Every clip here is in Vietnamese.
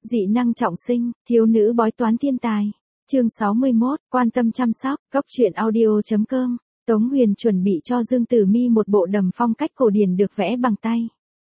Dị năng trọng sinh, thiếu nữ bói toán thiên tài. Chương 61, quan tâm chăm sóc, góc truyện audio.com. Tống Huyền chuẩn bị cho Dương Tử Mi một bộ đầm phong cách cổ điển được vẽ bằng tay.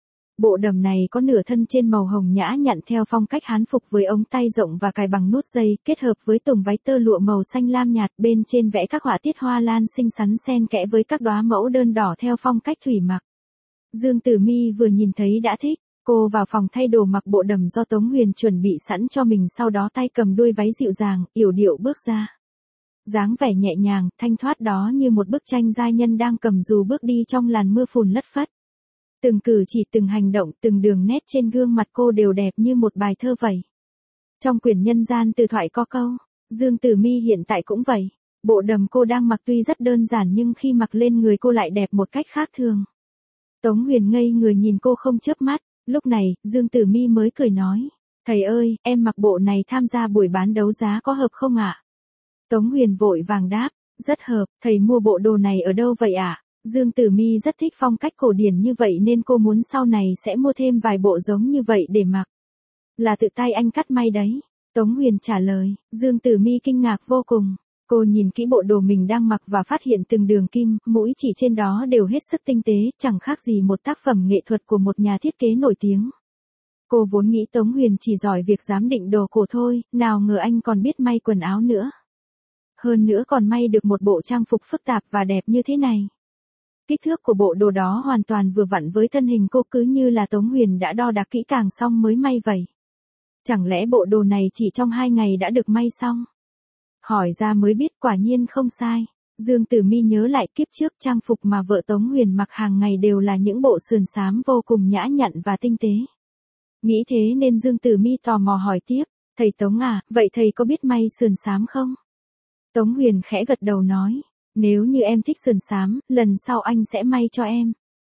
Bộ đầm này có nửa thân trên màu hồng nhã nhặn theo phong cách Hán phục với ống tay rộng và cài bằng nút dây, kết hợp với tùng váy tơ lụa màu xanh lam nhạt, bên trên vẽ các họa tiết hoa lan xinh xắn xen kẽ với các đóa mẫu đơn đỏ theo phong cách thủy mặc. Dương Tử Mi vừa nhìn thấy đã thích. Cô vào phòng thay đồ mặc bộ đầm do Tống Huyền chuẩn bị sẵn cho mình, sau đó tay cầm đuôi váy dịu dàng, yểu điệu bước ra. Dáng vẻ nhẹ nhàng, thanh thoát đó như một bức tranh giai nhân đang cầm dù bước đi trong làn mưa phùn lất phất. Từng cử chỉ, từng hành động, từng đường nét trên gương mặt cô đều đẹp như một bài thơ vậy. Trong quyển nhân gian từ thoại có câu, Dương Tử Mi hiện tại cũng vậy. Bộ đầm cô đang mặc tuy rất đơn giản nhưng khi mặc lên người cô lại đẹp một cách khác thường. Tống Huyền ngây người nhìn cô không chớp mắt. Lúc này, Dương Tử Mi mới cười nói, thầy ơi, em mặc bộ này tham gia buổi bán đấu giá có hợp không ạ? Tống Huyền vội vàng đáp, rất hợp, thầy mua bộ đồ này ở đâu vậy ạ? Dương Tử Mi rất thích phong cách cổ điển như vậy nên cô muốn sau này sẽ mua thêm vài bộ giống như vậy để mặc. Là tự tay anh cắt may đấy. Tống Huyền trả lời. Dương Tử Mi kinh ngạc vô cùng. Cô nhìn kỹ bộ đồ mình đang mặc và phát hiện từng đường kim, mũi chỉ trên đó đều hết sức tinh tế, chẳng khác gì một tác phẩm nghệ thuật của một nhà thiết kế nổi tiếng. Cô vốn nghĩ Tống Huyền chỉ giỏi việc giám định đồ cổ thôi, nào ngờ anh còn biết may quần áo nữa. Hơn nữa còn may được một bộ trang phục phức tạp và đẹp như thế này. Kích thước của bộ đồ đó hoàn toàn vừa vặn với thân hình cô, cứ như là Tống Huyền đã đo đạc kỹ càng xong mới may vậy. Chẳng lẽ bộ đồ này chỉ trong 2 ngày đã được may xong? Hỏi ra mới biết quả nhiên không sai. Dương Tử Mi nhớ lại kiếp trước trang phục mà vợ Tống Huyền mặc hàng ngày đều là những bộ sườn xám vô cùng nhã nhặn và tinh tế. Nghĩ thế nên Dương Tử Mi tò mò hỏi tiếp, thầy Tống à, vậy thầy có biết may sườn xám không? Tống Huyền khẽ gật đầu nói, nếu như em thích sườn xám, lần sau anh sẽ may cho em.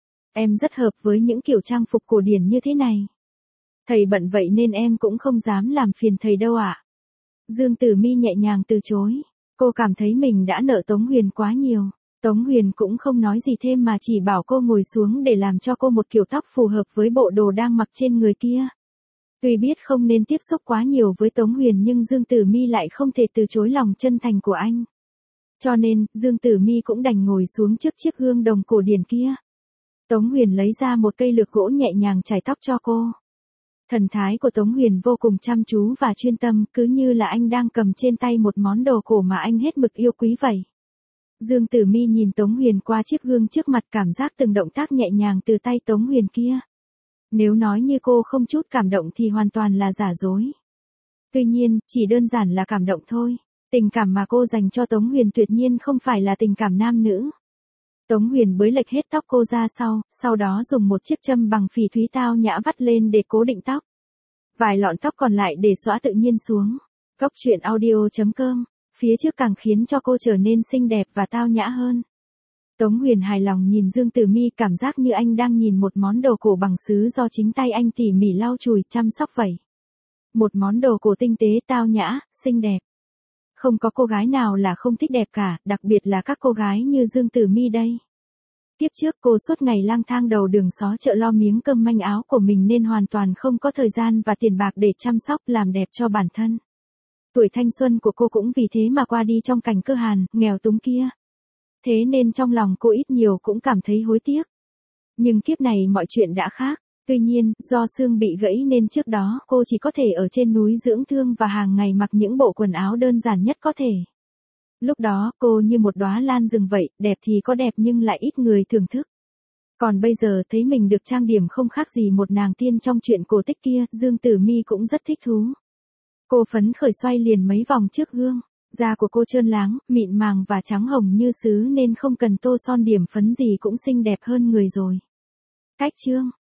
Em rất hợp với những kiểu trang phục cổ điển như thế này. Thầy bận vậy nên em cũng không dám làm phiền thầy đâu ạ. Dương Tử Mi nhẹ nhàng từ chối. Cô cảm thấy mình đã nợ Tống Huyền quá nhiều. Tống Huyền cũng không nói gì thêm mà chỉ bảo cô ngồi xuống để làm cho cô một kiểu tóc phù hợp với bộ đồ đang mặc trên người kia. Tuy biết không nên tiếp xúc quá nhiều với Tống Huyền nhưng Dương Tử Mi lại không thể từ chối lòng chân thành của anh. Cho nên, Dương Tử Mi cũng đành ngồi xuống trước chiếc gương đồng cổ điển kia. Tống Huyền lấy ra một cây lược gỗ nhẹ nhàng chải tóc cho cô. Thần thái của Tống Huyền vô cùng chăm chú và chuyên tâm, cứ như là anh đang cầm trên tay một món đồ cổ mà anh hết mực yêu quý vậy. Dương Tử Mi nhìn Tống Huyền qua chiếc gương trước mặt, cảm giác từng động tác nhẹ nhàng từ tay Tống Huyền kia. Nếu nói như cô không chút cảm động thì hoàn toàn là giả dối. Tuy nhiên, chỉ đơn giản là cảm động thôi. Tình cảm mà cô dành cho Tống Huyền tuyệt nhiên không phải là tình cảm nam nữ. Tống Huyền bới lệch hết tóc cô ra sau đó dùng một chiếc châm bằng phỉ thúy tao nhã vắt lên để cố định tóc. Vài lọn tóc còn lại để xõa tự nhiên xuống. Góc truyện audio.com, phía trước càng khiến cho cô trở nên xinh đẹp và tao nhã hơn. Tống Huyền hài lòng nhìn Dương Tử Mi, cảm giác như anh đang nhìn một món đồ cổ bằng sứ do chính tay anh tỉ mỉ lau chùi chăm sóc vậy. Một món đồ cổ tinh tế, tao nhã, xinh đẹp. Không có cô gái nào là không thích đẹp cả, đặc biệt là các cô gái như Dương Tử Mi đây. Kiếp trước cô suốt ngày lang thang đầu đường xó chợ lo miếng cơm manh áo của mình nên hoàn toàn không có thời gian và tiền bạc để chăm sóc làm đẹp cho bản thân. Tuổi thanh xuân của cô cũng vì thế mà qua đi trong cảnh cơ hàn, nghèo túng kia. Thế nên trong lòng cô ít nhiều cũng cảm thấy hối tiếc. Nhưng kiếp này mọi chuyện đã khác. Tuy nhiên, do xương bị gãy nên trước đó cô chỉ có thể ở trên núi dưỡng thương và hàng ngày mặc những bộ quần áo đơn giản nhất có thể. Lúc đó cô như một đóa lan rừng vậy, đẹp thì có đẹp nhưng lại ít người thưởng thức. Còn bây giờ thấy mình được trang điểm không khác gì một nàng tiên trong truyện cổ tích kia, Dương Tử Mi cũng rất thích thú. Cô phấn khởi xoay liền mấy vòng trước gương. Da của cô trơn láng, mịn màng và trắng hồng như sứ nên không cần tô son điểm phấn gì cũng xinh đẹp hơn người rồi. Cách chương